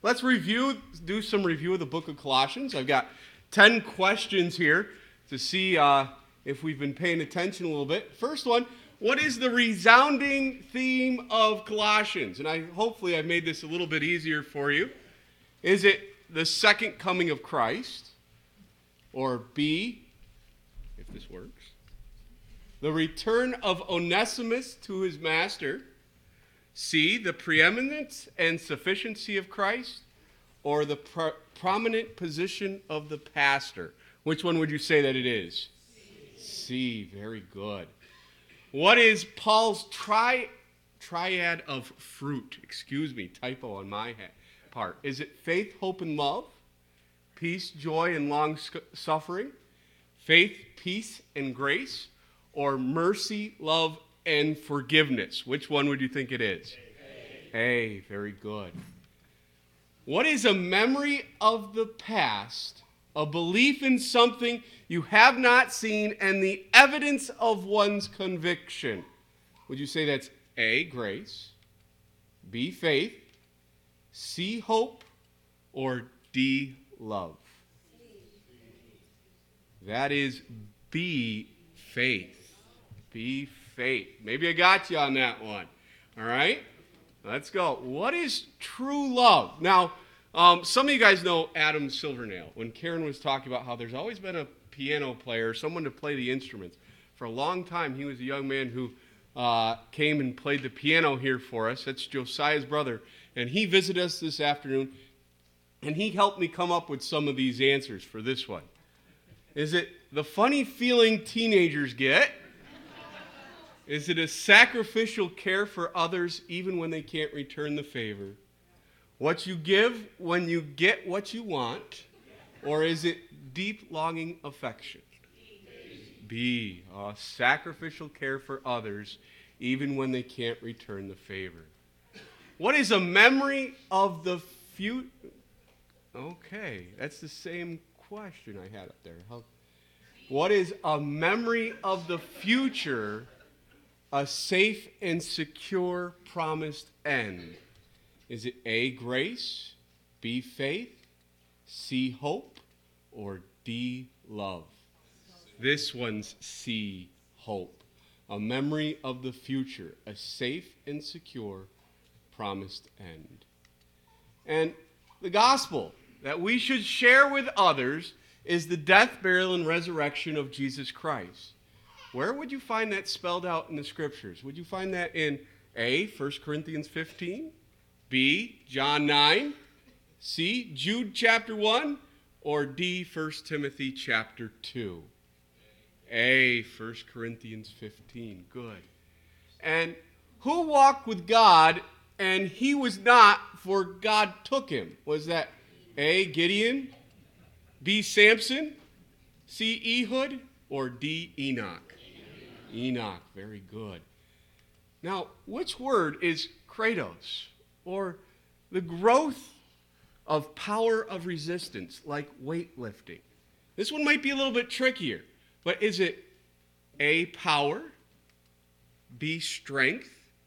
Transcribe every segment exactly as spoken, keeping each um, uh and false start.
Let's review, do some review of the book of Colossians. I've got ten questions here to see uh, if we've been paying attention a little bit. First one, what is the resounding theme of Colossians? And I hopefully I've made this a little bit easier for you. Is it the second coming of Christ? Or B, if this works, the return of Onesimus to his master? C, the preeminence and sufficiency of Christ, or the pro- prominent position of the pastor? Which one would you say that it is? C. C, very good. What is Paul's tri- triad of fruit? Excuse me, typo on my ha- part. Is it faith, hope, and love? Peace, joy, and long suffering? Faith, peace, and grace? Or mercy, love, and forgiveness? Which one would you think it is? A. A, very good. What is a memory of the past, a belief in something you have not seen, and the evidence of one's conviction? Would you say that's A, grace, B, faith, C, hope, or D, love? That is B, faith. B, faith. Maybe I got you on that one. All right? Let's go. What is true love? Now, um, some of you guys know Adam Silvernail. When Karen was talking about how there's always been a piano player, someone to play the instruments. For a long time, he was a young man who uh, came and played the piano here for us. That's Josiah's brother. And he visited us this afternoon, and he helped me come up with some of these answers for this one. Is it the funny feeling teenagers get? Is it a sacrificial care for others even when they can't return the favor? What you give when you get what you want? Or is it deep longing affection? B, a sacrificial care for others even when they can't return the favor. What is a memory of the future? Okay, that's the same question I had up there. How, what is a memory of the future, a safe and secure promised end? Is it A, grace, B, faith, C, hope, or D, love? This one's C, hope. A memory of the future, a safe and secure promised end. And the gospel that we should share with others is the death, burial, and resurrection of Jesus Christ. Where would you find that spelled out in the scriptures? Would you find that in A, First Corinthians fifteen, B, John nine, C, Jude chapter one, or D, First Timothy chapter two? A, First Corinthians fifteen. Good. And who walked with God and he was not, for God took him? Was that A, Gideon, B, Samson, C, Ehud, or D, Enoch? Enoch, very good. Now, which word is kratos, or the growth of power of resistance, like weightlifting? This one might be a little bit trickier, but is it A, power, B, strength?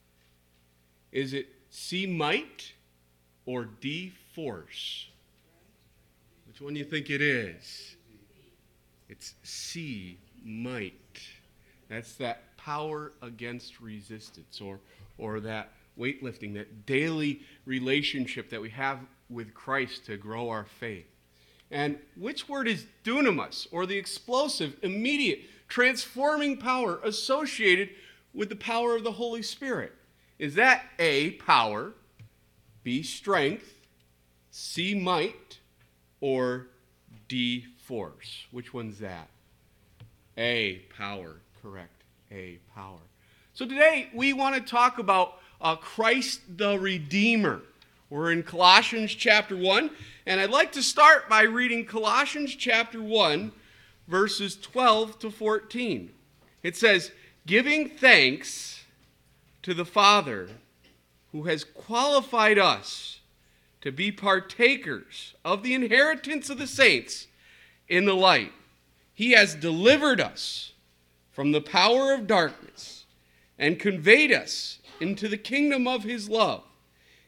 Is it C, might, or D, force? Which one do you think it is? It's C, might. That's that power against resistance, or, or that weightlifting, that daily relationship that we have with Christ to grow our faith. And which word is dunamis, or the explosive, immediate, transforming power associated with the power of the Holy Spirit? Is that A, power, B, strength, C, might, or D, force? Which one's that? A, power. Correct. A, power. So today we want to talk about uh, Christ the Redeemer. We're in Colossians chapter one, and I'd like to start by reading Colossians chapter one, verses twelve to fourteen. It says, "Giving thanks to the Father who has qualified us to be partakers of the inheritance of the saints in the light. He has delivered us from the power of darkness and conveyed us into the kingdom of his love,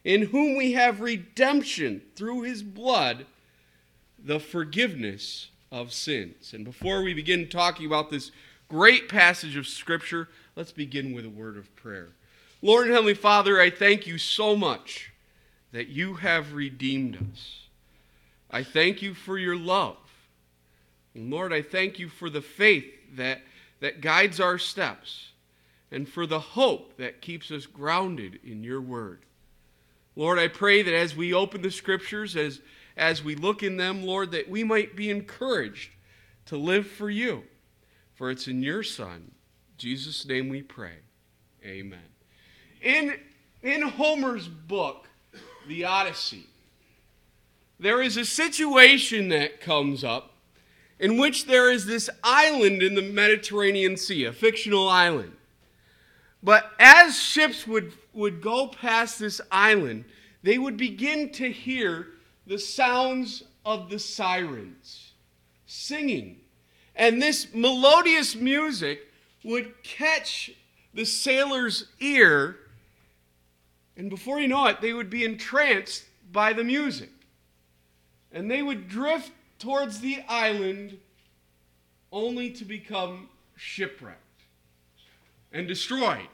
in whom we have redemption through his blood, the forgiveness of sins. And before we begin talking about this great passage of Scripture, let's begin with a word of prayer. Lord and Heavenly Father, I thank you so much that you have redeemed us. I thank you for your love. And Lord, I thank you for the faith that, that guides our steps and for the hope that keeps us grounded in your word. Lord, I pray that as we open the Scriptures, as, as we look in them, Lord, that we might be encouraged to live for you. For it's in your Son, Jesus' name we pray. Amen. In, in Homer's book, The Odyssey, there is a situation that comes up in which there is this island in the Mediterranean Sea, a fictional island. But as ships would, would go past this island, they would begin to hear the sounds of the sirens singing. And this melodious music would catch the sailor's ear, and before you know it, they would be entranced by the music. And they would drift towards the island only to become shipwrecked and destroyed.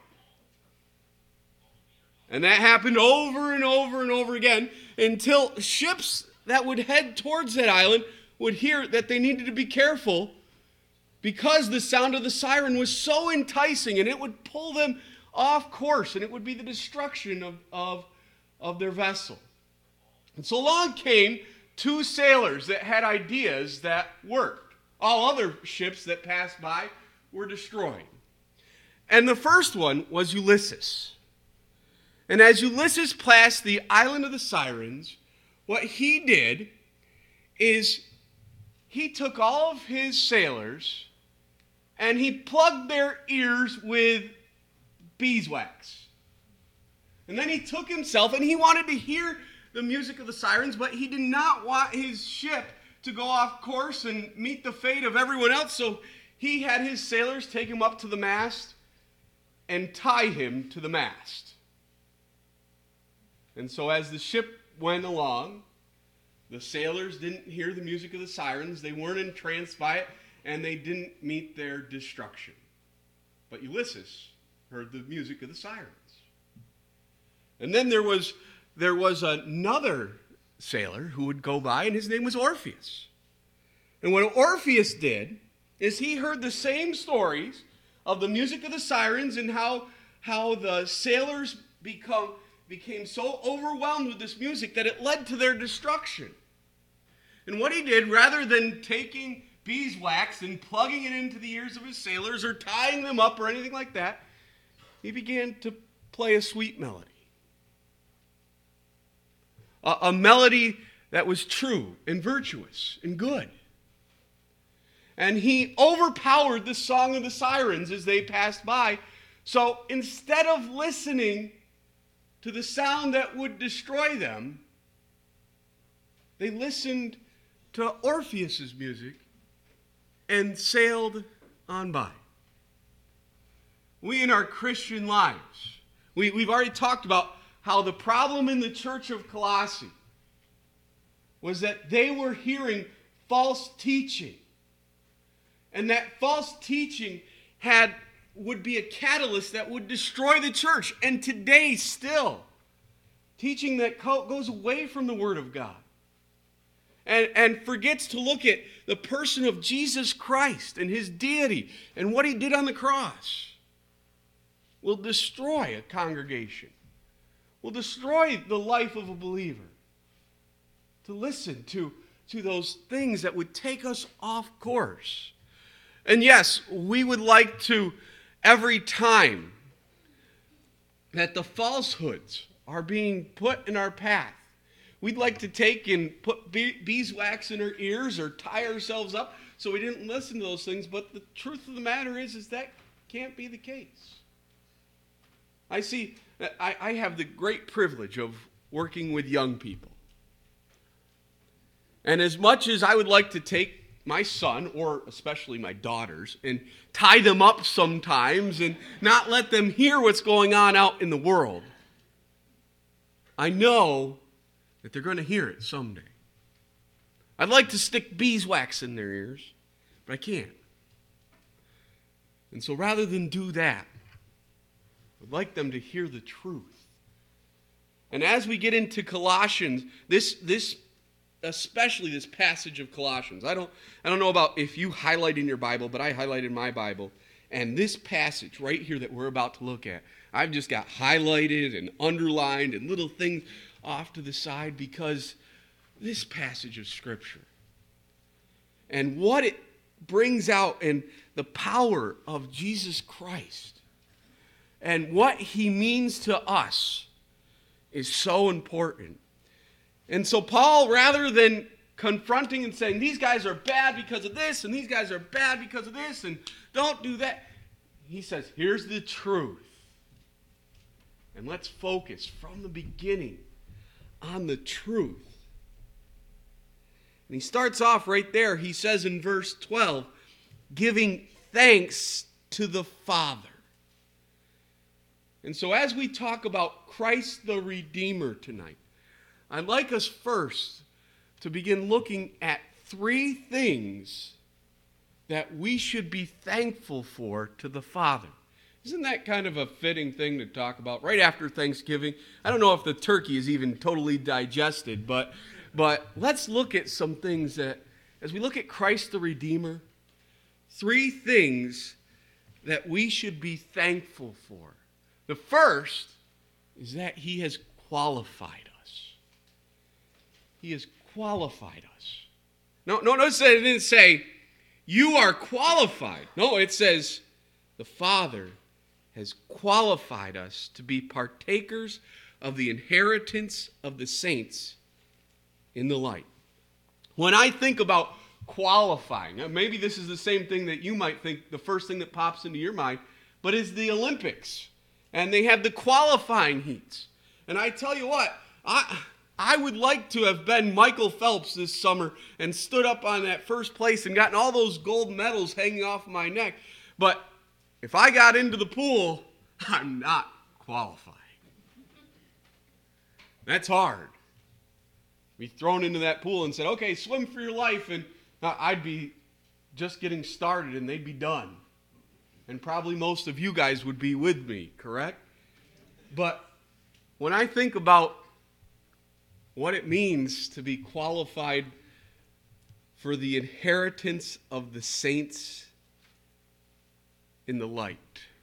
And that happened over and over and over again until ships that would head towards that island would hear that they needed to be careful because the sound of the siren was so enticing and it would pull them off course and it would be the destruction of, of, of their vessel. And so along came two sailors that had ideas that worked. All other ships that passed by were destroyed. And the first one was Ulysses. And as Ulysses passed the island of the Sirens, what he did is he took all of his sailors and he plugged their ears with beeswax. And then he took himself and he wanted to hear the music of the sirens, but he did not want his ship to go off course and meet the fate of everyone else. So he had his sailors take him up to the mast and tie him to the mast. And so as the ship went along, the sailors didn't hear the music of the sirens. They weren't entranced by it, and they didn't meet their destruction. But Ulysses heard the music of the sirens. And then there was, there was another sailor who would go by, and his name was Orpheus. And what Orpheus did is he heard the same stories of the music of the sirens and how, how the sailors become, became so overwhelmed with this music that it led to their destruction. And what he did, rather than taking beeswax and plugging it into the ears of his sailors or tying them up or anything like that, he began to play a sweet melody. A, a melody that was true and virtuous and good. And he overpowered the song of the sirens as they passed by. So instead of listening to the sound that would destroy them, they listened to Orpheus's music and sailed on by. We in our Christian lives, we, we've already talked about how the problem in the church of Colossae was that they were hearing false teaching. And that false teaching had would be a catalyst that would destroy the church. And today still, teaching that goes away from the Word of God. And, and forgets to look at the person of Jesus Christ and his deity and what he did on the cross, will destroy a congregation, will destroy the life of a believer. To listen to, to those things that would take us off course. And yes, we would like to, every time that the falsehoods are being put in our path, we'd like to take and put beeswax in our ears or tie ourselves up so we didn't listen to those things. But the truth of the matter is, is that can't be the case. I see, I, I have the great privilege of working with young people. And as much as I would like to take my son, or especially my daughters, and tie them up sometimes and not let them hear what's going on out in the world, I know that they're going to hear it someday. I'd like to stick beeswax in their ears, but I can't. And so rather than do that, I'd like them to hear the truth. And as we get into Colossians, this this especially this passage of Colossians, I don't I don't know about if you highlight in your Bible, but I highlighted my Bible, and this passage right here that we're about to look at, I've just got highlighted and underlined and little things off to the side because this passage of Scripture and what it brings out and the power of Jesus Christ and what he means to us is so important. And so Paul, rather than confronting and saying, these guys are bad because of this, and these guys are bad because of this, and don't do that, he says, here's the truth. And let's focus from the beginning on the truth. And he starts off right there. He says in verse twelve, giving thanks to the Father. And so as we talk about Christ the Redeemer tonight, I'd like us first to begin looking at three things that we should be thankful for to the Father. Isn't that kind of a fitting thing to talk about right after Thanksgiving? I don't know if the turkey is even totally digested, but, but let's look at some things that, as we look at Christ the Redeemer, three things that we should be thankful for. The first is that he has qualified us. He has qualified us. No, no, notice that it didn't say, you are qualified. No, it says, the Father has qualified us to be partakers of the inheritance of the saints in the light. When I think about qualifying, maybe this is the same thing that you might think, the first thing that pops into your mind, but is the Olympics. And they have the qualifying heats. And I tell you what, I I would like to have been Michael Phelps this summer and stood up on that first place and gotten all those gold medals hanging off my neck. But if I got into the pool, I'm not qualified. That's hard. Be thrown into that pool and said, okay, swim for your life. And I'd be just getting started and they'd be done. And probably most of you guys would be with me, correct? But when I think about what it means to be qualified for the inheritance of the saints in the light,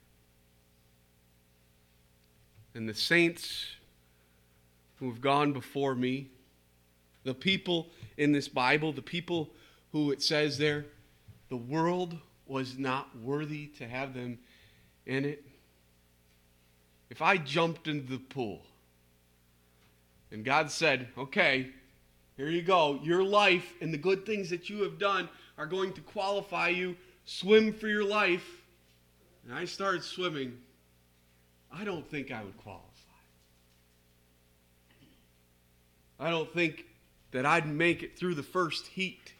and the saints who have gone before me, the people in this Bible, the people who it says there, the world was not worthy to have them in it. If I jumped into the pool and God said, okay, here you go, your life and the good things that you have done are going to qualify you, swim for your life, and I started swimming, I don't think I would qualify. I don't think that I'd make it through the first heat.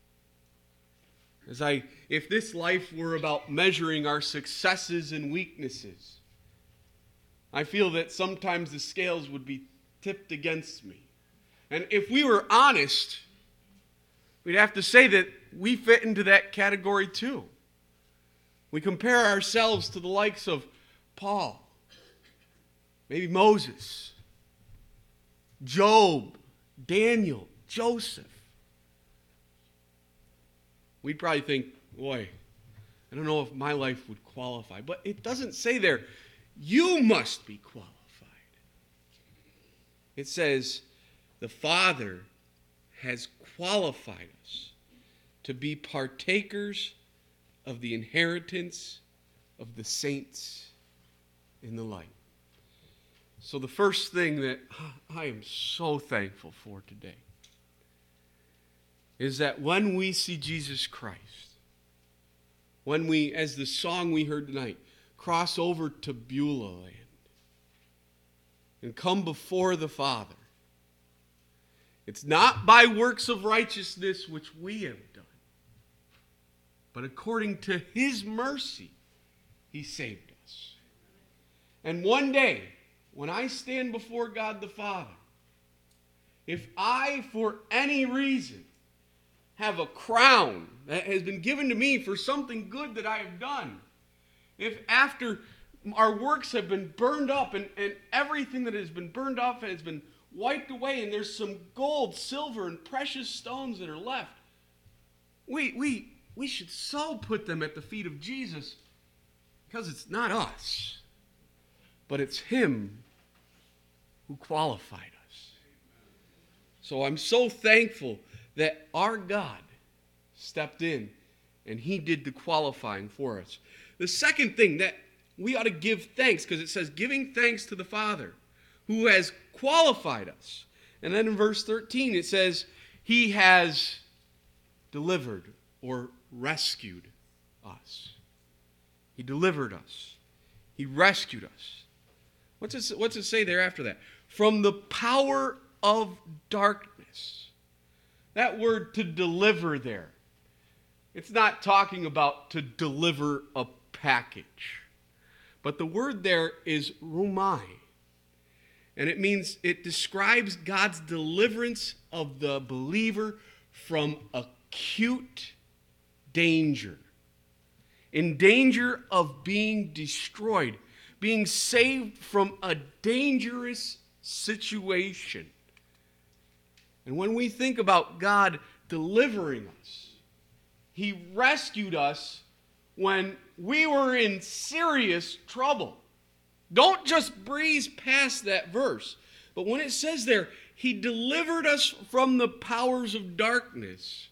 As I, if this life were about measuring our successes and weaknesses, I feel that sometimes the scales would be tipped against me. And if we were honest, we'd have to say that we fit into that category too. We compare ourselves to the likes of Paul, maybe Moses, Job, Daniel, Joseph. We'd probably think, boy, I don't know if my life would qualify. But it doesn't say there, you must be qualified. It says, the Father has qualified us to be partakers of the inheritance of the saints in the light. So the first thing that I am so thankful for today is that when we see Jesus Christ, when we, as the song we heard tonight, cross over to Beulah land and come before the Father, it's not by works of righteousness which we have done, but according to his mercy, he saved us. And one day, when I stand before God the Father, if I, for any reason, have a crown that has been given to me for something good that I have done, if after our works have been burned up and, and everything that has been burned off has been wiped away and there's some gold, silver, and precious stones that are left, we, we, we should so put them at the feet of Jesus, because it's not us, but it's Him who qualified us. So I'm so thankful that our God stepped in and He did the qualifying for us. The second thing that we ought to give thanks, because it says giving thanks to the Father who has qualified us. And then in verse thirteen it says He has delivered or rescued us. He delivered us. He rescued us. What's it, what's it say there after that? From the power of darkness. That word to deliver there, it's not talking about to deliver a package. But the word there is rumai. And it means, it describes God's deliverance of the believer from acute danger. In danger of being destroyed, being saved from a dangerous situation. And when we think about God delivering us, He rescued us when we were in serious trouble. Don't just breeze past that verse. But when it says there, He delivered us from the powers of darkness,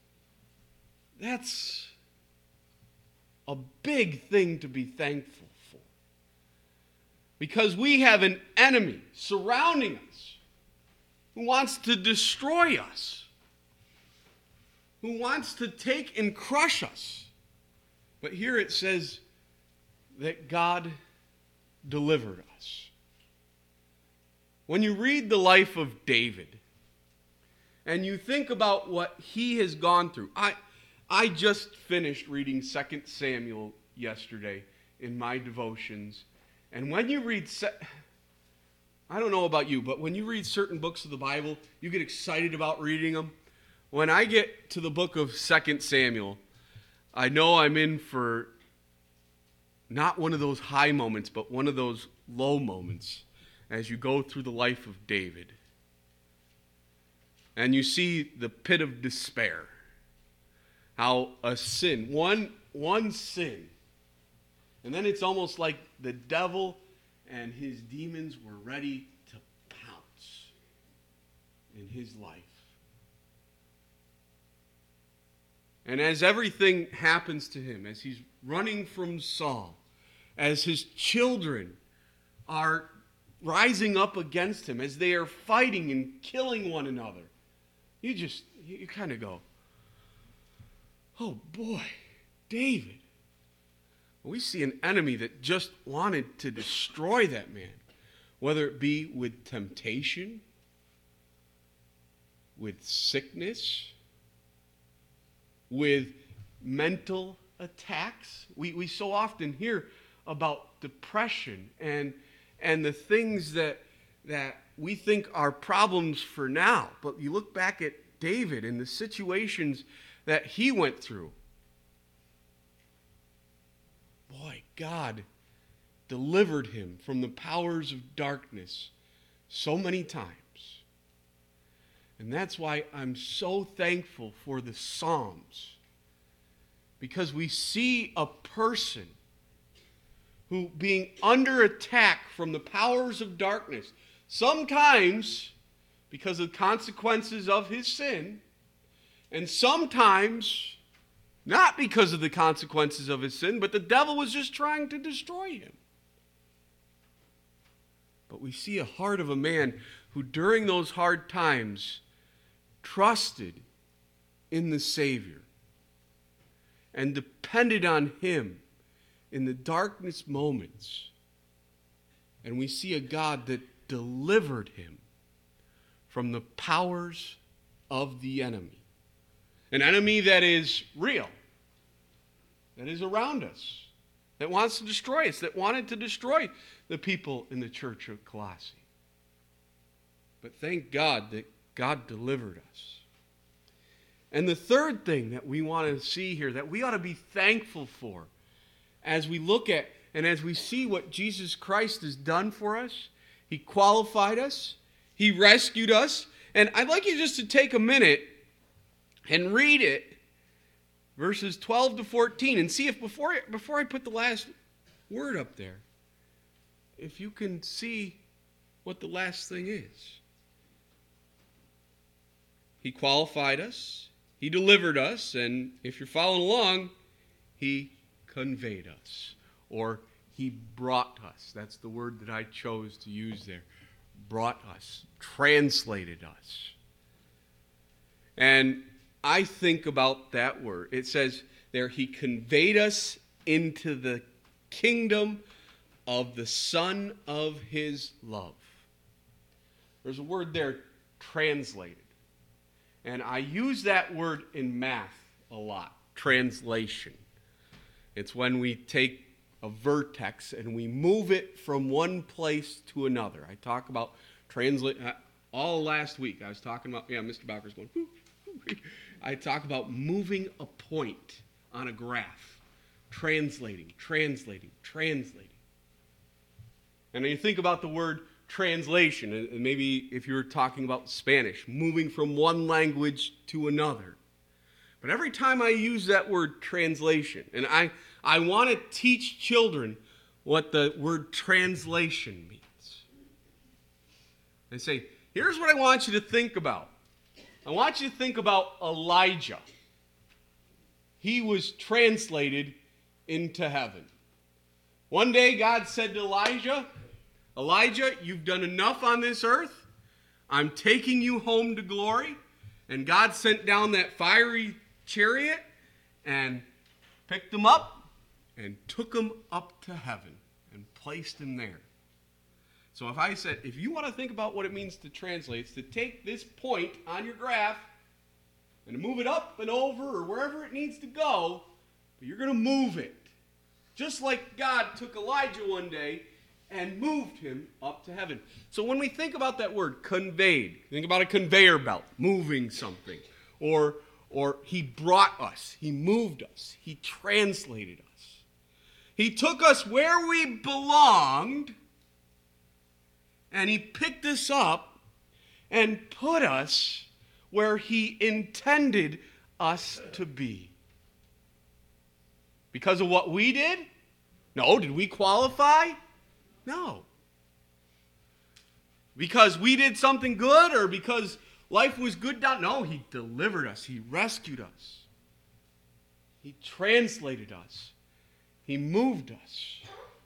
that's a big thing to be thankful for. Because we have an enemy surrounding us who wants to destroy us, who wants to take and crush us. But here it says that God delivered us. When you read the life of David and you think about what he has gone through, I I just finished reading Second Samuel yesterday in my devotions. And when you read, I don't know about you, but when you read certain books of the Bible, you get excited about reading them. When I get to the book of Second Samuel, I know I'm in for not one of those high moments, but one of those low moments as you go through the life of David. And you see the pit of despair. How a sin, one, one sin, and then it's almost like the devil and his demons were ready to pounce in his life. And as everything happens to him, as he's running from Saul, as his children are rising up against him, as they are fighting and killing one another, you just, you kind of go, oh boy, David. We see an enemy that just wanted to destroy that man, whether it be with temptation, with sickness, with mental attacks. We, we so often hear about depression and, and the things that, that we think are problems for now. But you look back at David and the situations that he went through. Boy, God delivered him from the powers of darkness so many times. And that's why I'm so thankful for the Psalms. Because we see a person who, being under attack from the powers of darkness, sometimes because of consequences of his sin, and sometimes not because of the consequences of his sin, but the devil was just trying to destroy him. But we see a heart of a man who during those hard times trusted in the Savior and depended on Him in the darkness moments. And we see a God that delivered him from the powers of the enemy. An enemy that is real, that is around us, that wants to destroy us, that wanted to destroy the people in the church of Colossae. But thank God that God delivered us. And the third thing that we want to see here, that we ought to be thankful for as we look at and as we see what Jesus Christ has done for us, He qualified us, He rescued us. And I'd like you just to take a minute and read it, verses twelve to fourteen, and see if before I, before I put the last word up there, if you can see what the last thing is. He qualified us, He delivered us, and if you're following along, He conveyed us, or He brought us. That's the word that I chose to use there. Brought us, translated us. And I think about that word. It says there, He conveyed us into the kingdom of the Son of His love. There's a word there, translated. And I use that word in math a lot, translation. It's when we take a vertex and we move it from one place to another. I talk about translate all last week. I was talking about, yeah, Mister Bowker's going, whoo, whoo. I talk about moving a point on a graph, translating, translating, translating. And then you think about the word translation, and maybe if you were talking about Spanish, moving from one language to another. But every time I use that word translation, and I, I want to teach children what the word translation means. I say, here's what I want you to think about. I want you to think about Elijah. He was translated into heaven. One day God said to Elijah, Elijah, you've done enough on this earth. I'm taking you home to glory. And God sent down that fiery chariot and picked him up and took him up to heaven and placed him there. So if I said, if you want to think about what it means to translate, it's to take this point on your graph and to move it up and over or wherever it needs to go, but you're going to move it. Just like God took Elijah one day and moved him up to heaven. So when we think about that word, conveyed, think about a conveyor belt, moving something. Or, or He brought us, He moved us, He translated us. He took us where we belonged, and He picked us up and put us where He intended us to be. Because of what we did? No. Did we qualify? No. Because we did something good or because life was good down? No, He delivered us. He rescued us. He translated us. He moved us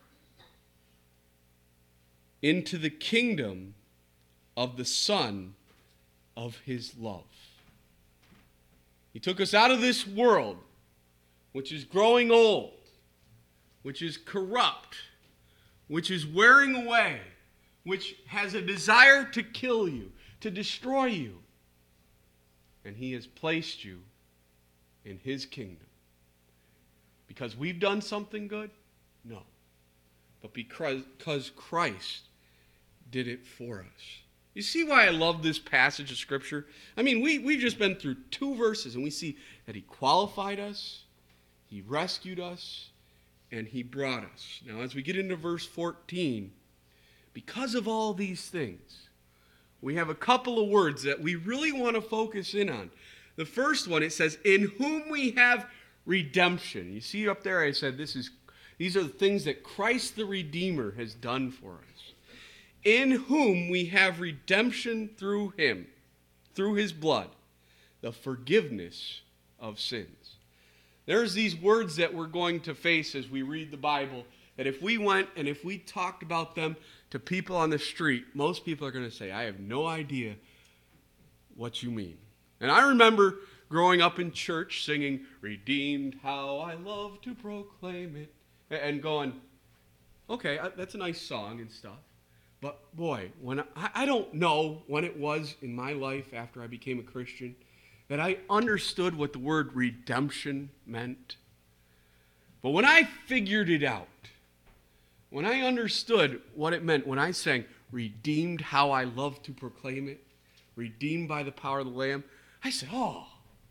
into the kingdom of the Son of His love. He took us out of this world, which is growing old, which is corrupt, which is wearing away, which has a desire to kill you, to destroy you. And He has placed you in His kingdom. Because we've done something good? No. But because, because Christ did it for us. You see why I love this passage of Scripture? I mean, we, we've just been through two verses, and we see that He qualified us, He rescued us, and He brought us. Now, as we get into verse fourteen, because of all these things, we have a couple of words that we really want to focus in on. The first one, it says, in whom we have redemption. You see up there, I said, this is these are the things that Christ the Redeemer has done for us. In whom we have redemption through Him, through His blood, the forgiveness of sins. There's these words that we're going to face as we read the Bible, that if we went and if we talked about them to people on the street, most people are going to say, I have no idea what you mean. And I remember growing up in church singing, redeemed, how I love to proclaim it, and going, okay, that's a nice song and stuff. But boy, when I, I don't know when it was in my life after I became a Christian that I understood what the word redemption meant. But when I figured it out, when I understood what it meant when I sang, redeemed, how I love to proclaim it, redeemed by the power of the Lamb, I said, oh,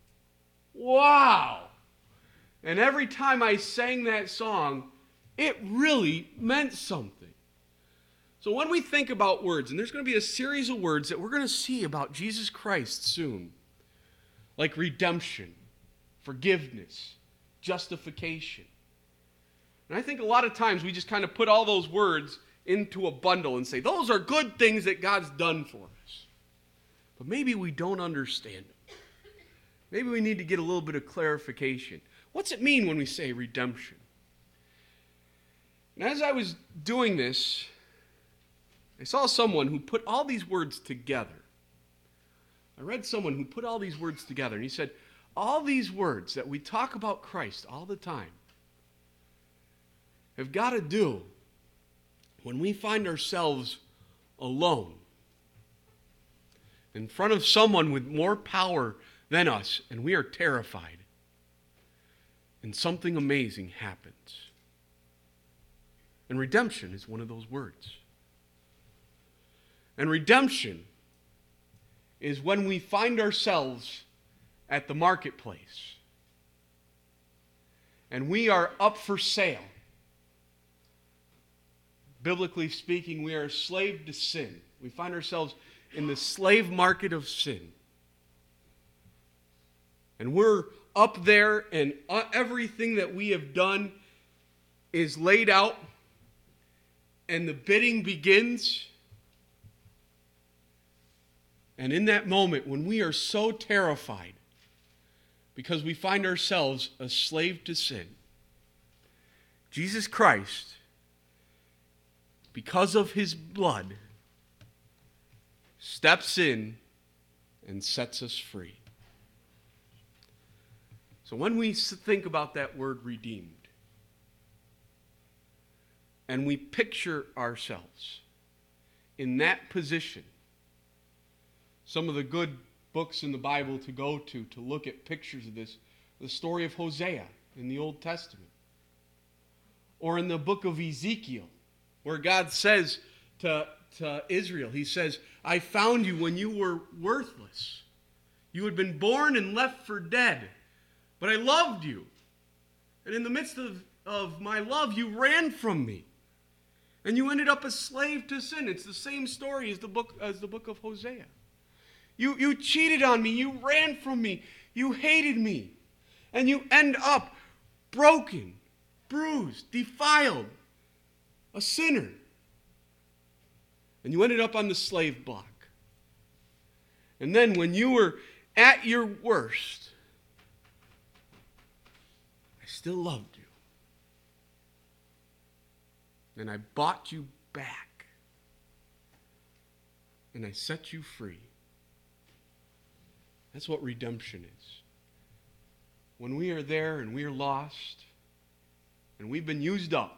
wow. And every time I sang that song, it really meant something. So when we think about words, and there's going to be a series of words that we're going to see about Jesus Christ soon, like redemption, forgiveness, justification. And I think a lot of times we just kind of put all those words into a bundle and say, those are good things that God's done for us. But maybe we don't understand them. Maybe we need to get a little bit of clarification. What's it mean when we say redemption? And as I was doing this, I saw someone who put all these words together. I read someone who put all these words together, and he said, all these words that we talk about Christ all the time have got to do when we find ourselves alone in front of someone with more power than us, and we are terrified, and something amazing happens. And redemption is one of those words. And redemption is when we find ourselves at the marketplace and we are up for sale. Biblically speaking, we are a slave to sin. We find ourselves in the slave market of sin. And we're up there, and everything that we have done is laid out, and the bidding begins. And in that moment, when we are so terrified because we find ourselves a slave to sin, Jesus Christ, because of his blood, steps in and sets us free. So when we think about that word redeemed, and we picture ourselves in that position, some of the good books in the Bible to go to to look at pictures of this, the story of Hosea in the Old Testament, or in the book of Ezekiel, where God says to, to Israel, he says, I found you when you were worthless. You had been born and left for dead, but I loved you. And in the midst of, of my love, you ran from me. And you ended up a slave to sin. It's the same story as the book, as the book of Hosea. You, you cheated on me. You ran from me. You hated me. And you end up broken, bruised, defiled, a sinner. And you ended up on the slave block. And then when you were at your worst, I still loved you. And I bought you back. And I set you free. That's what redemption is. When we are there and we are lost and we've been used up,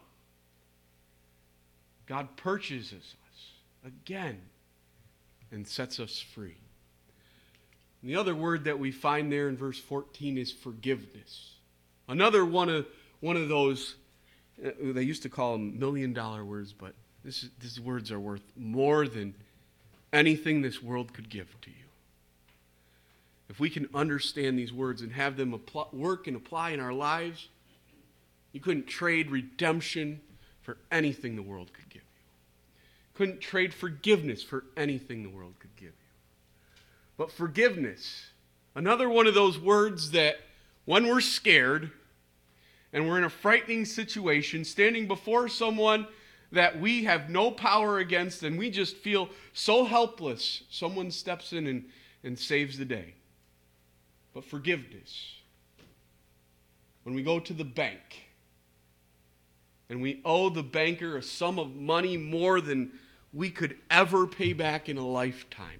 God purchases us again and sets us free. And the other word that we find there in verse fourteen is forgiveness. Another one of one of those, uh, they used to call them million dollar words, but this is, these words are worth more than anything this world could give to you. If we can understand these words and have them apply, work and apply in our lives, you couldn't trade redemption for anything the world could give you. Couldn't trade forgiveness for anything the world could give you. But forgiveness, another one of those words that when we're scared and we're in a frightening situation, standing before someone that we have no power against and we just feel so helpless, someone steps in and, and saves the day. But forgiveness, when we go to the bank and we owe the banker a sum of money more than we could ever pay back in a lifetime.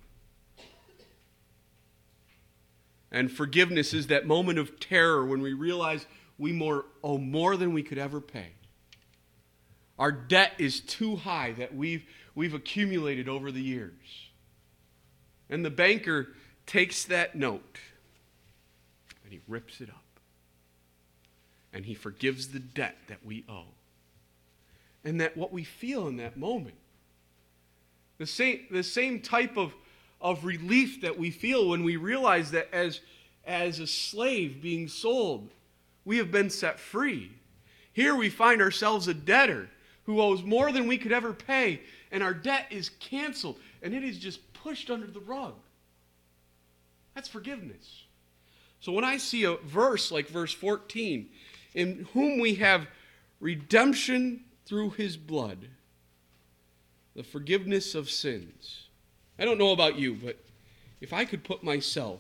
And forgiveness is that moment of terror when we realize we more owe more than we could ever pay. Our debt is too high that we've, we've accumulated over the years. And the banker takes that note and he rips it up. And he forgives the debt that we owe. and that what we feel in that moment. The same, the same type of, of relief that we feel when we realize that as, as a slave being sold, we have been set free. Here we find ourselves a debtor who owes more than we could ever pay, and our debt is canceled, and it is just pushed under the rug. That's forgiveness. So when I see a verse like verse fourteen, in whom we have redemption through his blood, the forgiveness of sins. I don't know about you, but if I could put myself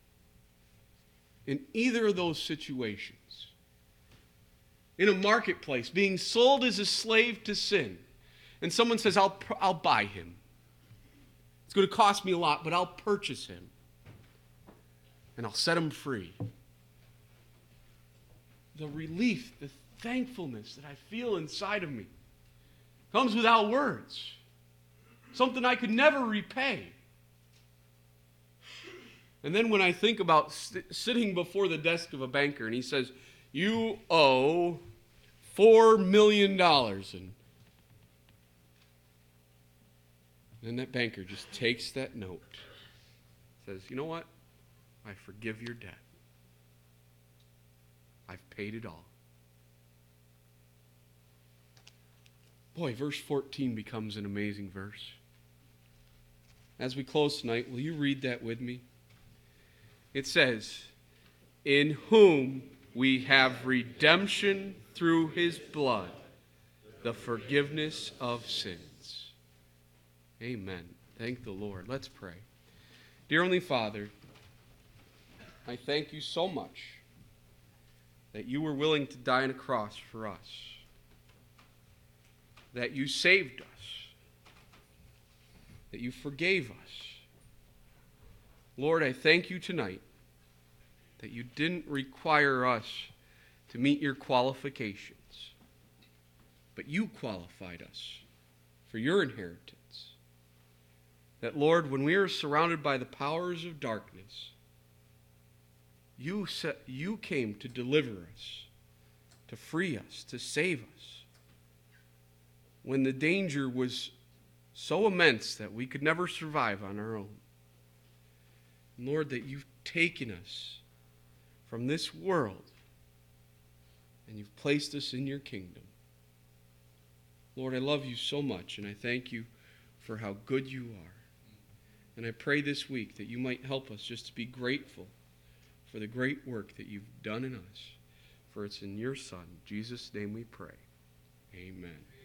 in either of those situations, in a marketplace, being sold as a slave to sin, and someone says, I'll, I'll buy him. It's going to cost me a lot, but I'll purchase him. And I'll set him free. The relief, the thankfulness that I feel inside of me comes without words. Something I could never repay. And then when I think about st- sitting before the desk of a banker and he says, you owe four million dollars. And then that banker just takes that note, says, you know what? I forgive your debt. I've paid it all. Boy, verse fourteen becomes an amazing verse. As we close tonight, will you read that with me? It says, in whom we have redemption through his blood, the forgiveness of sins. Amen. Thank the Lord. Let's pray. Dear Heavenly Father, I thank you so much that you were willing to die on a cross for us, that you saved us, that you forgave us. Lord, I thank you tonight that you didn't require us to meet your qualifications, but you qualified us for your inheritance. That, Lord, when we are surrounded by the powers of darkness, you, set, you came to deliver us, to free us, to save us. When the danger was so immense that we could never survive on our own. Lord, that you've taken us from this world and you've placed us in your kingdom. Lord, I love you so much, and I thank you for how good you are. And I pray this week that you might help us just to be grateful for the great work that you've done in us. For it's in your Son, Jesus' name we pray. Amen.